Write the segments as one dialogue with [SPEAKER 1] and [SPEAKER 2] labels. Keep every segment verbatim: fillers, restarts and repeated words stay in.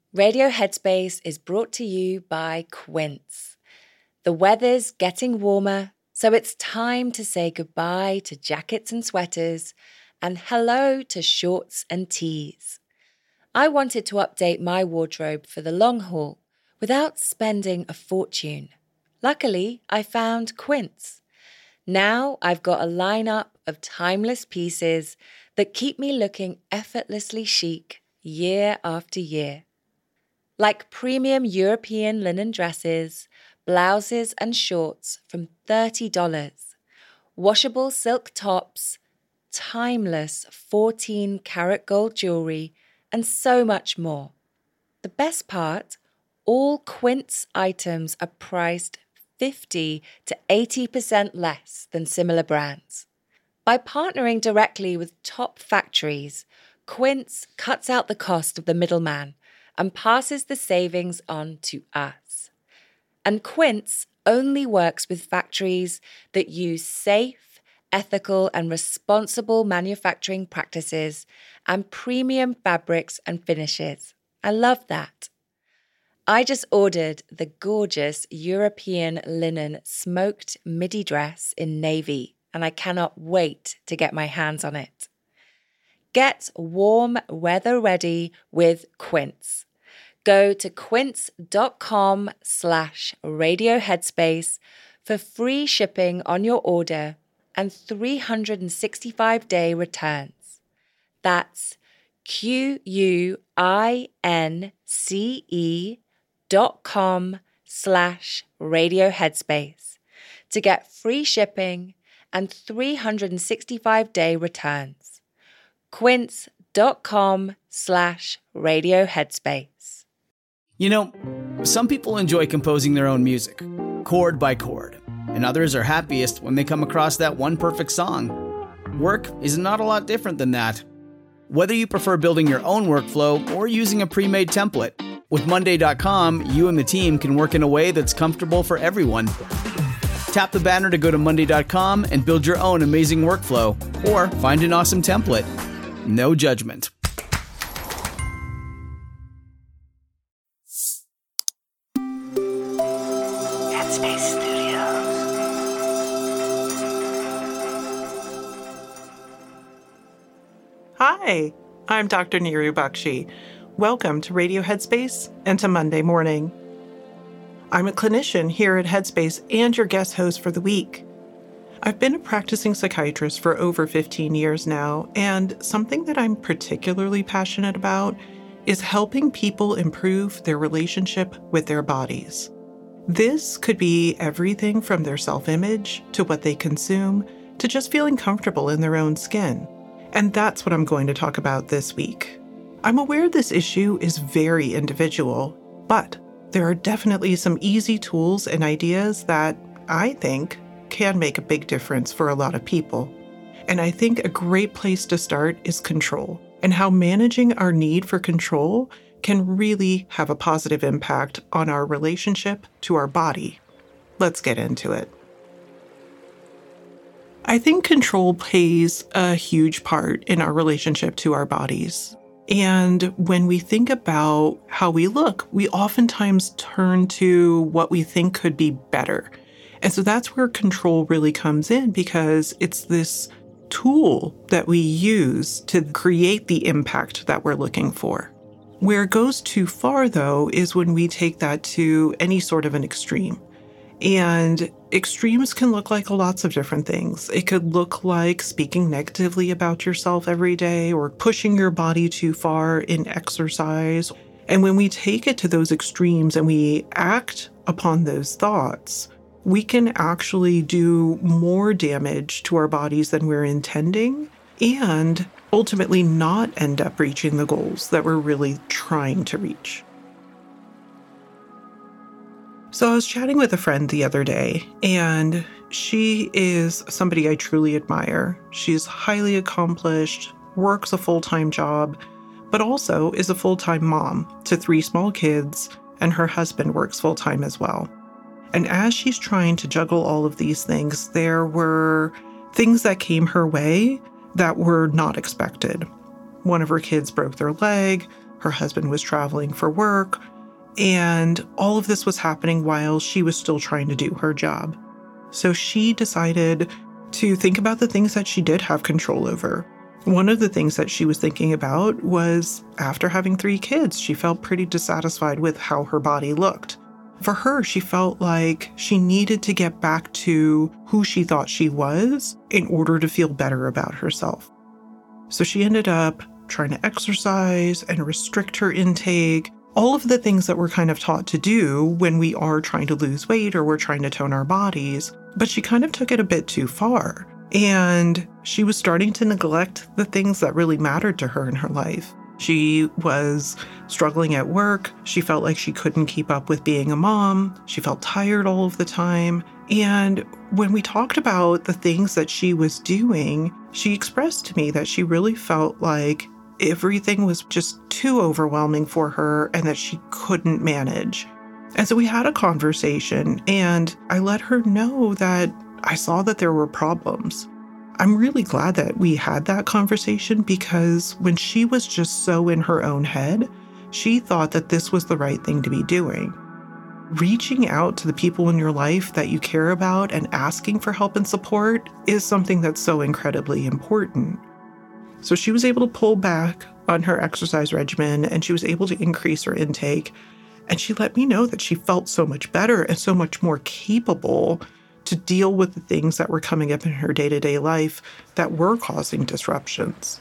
[SPEAKER 1] Radio Headspace is brought to you by Quince. The weather's getting warmer, so it's time to say goodbye to jackets and sweaters and hello to shorts and tees. I wanted to update my wardrobe for the long haul without spending a fortune. Luckily, I found Quince. Now I've got a lineup of timeless pieces that keep me looking effortlessly chic year after year. Like premium European linen dresses, blouses and shorts from thirty dollars, washable silk tops, timeless fourteen karat gold jewelry, and so much more. The best part, all Quince items are priced fifty to eighty percent less than similar brands. By partnering directly with top factories, Quince cuts out the cost of the middleman and passes the savings on to us. And Quince only works with factories that use safe, ethical, and responsible manufacturing practices and premium fabrics and finishes. I love that. I just ordered the gorgeous European linen smoked midi dress in navy, and I cannot wait to get my hands on it. Get warm weather ready with Quince. Go to quince.com slash radio headspace for free shipping on your order and three hundred sixty-five day returns. That's Q-U-I-N-C-E dot com slash radio headspace to get free shipping and three hundred sixty-five day returns. Quince.com slash radio headspace.
[SPEAKER 2] You know, some people enjoy composing their own music, chord by chord, and others are happiest when they come across that one perfect song. Work is not a lot different than that. Whether you prefer building your own workflow or using a pre-made template, with Monday dot com, you and the team can work in a way that's comfortable for everyone. Tap the banner to go to Monday dot com and build your own amazing workflow, or find an awesome template. No judgment.
[SPEAKER 3] Headspace Studios.
[SPEAKER 4] Hi, I'm Doctor Niru Bakshi. Welcome to Radio Headspace and to Monday Morning. I'm a clinician here at Headspace and your guest host for the week. I've been a practicing psychiatrist for over fifteen years now, and something that I'm particularly passionate about is helping people improve their relationship with their bodies. This could be everything from their self-image to what they consume to just feeling comfortable in their own skin. And that's what I'm going to talk about this week. I'm aware this issue is very individual, but there are definitely some easy tools and ideas that I think can make a big difference for a lot of people. And I think a great place to start is control, and how managing our need for control can really have a positive impact on our relationship to our body. Let's get into it. I think control plays a huge part in our relationship to our bodies. And when we think about how we look, we oftentimes turn to what we think could be better. And so that's where control really comes in, because it's this tool that we use to create the impact that we're looking for. Where it goes too far, though, is when we take that to any sort of an extreme. And extremes can look like lots of different things. It could look like speaking negatively about yourself every day, or pushing your body too far in exercise. And when we take it to those extremes and we act upon those thoughts, we can actually do more damage to our bodies than we're intending, and ultimately not end up reaching the goals that we're really trying to reach. So I was chatting with a friend the other day, and she is somebody I truly admire. She's highly accomplished, works a full-time job, but also is a full-time mom to three small kids, and her husband works full-time as well. And as she's trying to juggle all of these things, there were things that came her way that were not expected. One of her kids broke their leg, Her husband was traveling for work, and all of this was happening while she was still trying to do her job. So she decided to think about the things that she did have control over. One of the things that she was thinking about was, after having three kids, she felt pretty dissatisfied with how her body looked. For her, she felt like she needed to get back to who she thought she was in order to feel better about herself. So she ended up trying to exercise and restrict her intake, all of the things that we're kind of taught to do when we are trying to lose weight or we're trying to tone our bodies. But she kind of took it a bit too far. And she was starting to neglect the things that really mattered to her in her life. She was struggling at work. She felt like she couldn't keep up with being a mom. She felt tired all of the time. And when we talked about the things that she was doing, she expressed to me that she really felt like everything was just too overwhelming for her and that she couldn't manage. And so we had a conversation, and I let her know that I saw that there were problems. I'm really glad that we had that conversation, because when she was just so in her own head, she thought that this was the right thing to be doing. Reaching out to the people in your life that you care about and asking for help and support is something that's so incredibly important. So she was able to pull back on her exercise regimen, and she was able to increase her intake. And she let me know that she felt so much better and so much more capable to deal with the things that were coming up in her day-to-day life that were causing disruptions.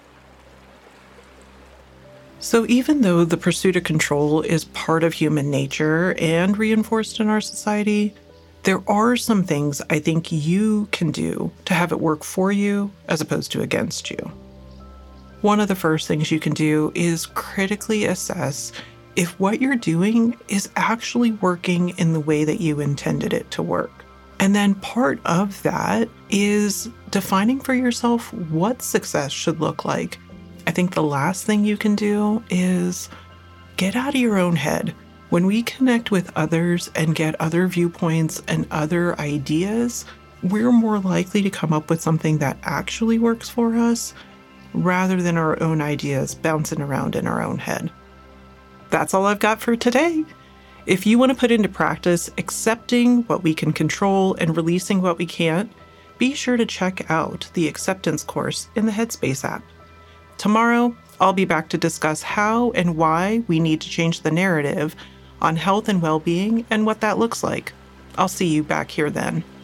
[SPEAKER 4] So even though the pursuit of control is part of human nature and reinforced in our society, there are some things I think you can do to have it work for you as opposed to against you. One of the first things you can do is critically assess if what you're doing is actually working in the way that you intended it to work. And then part of that is defining for yourself what success should look like. I think the last thing you can do is get out of your own head. When we connect with others and get other viewpoints and other ideas, we're more likely to come up with something that actually works for us rather than our own ideas bouncing around in our own head. That's all I've got for today. If you want to put into practice accepting what we can control and releasing what we can't, be sure to check out the acceptance course in the Headspace app. Tomorrow, I'll be back to discuss how and why we need to change the narrative on health and well-being and what that looks like. I'll see you back here then.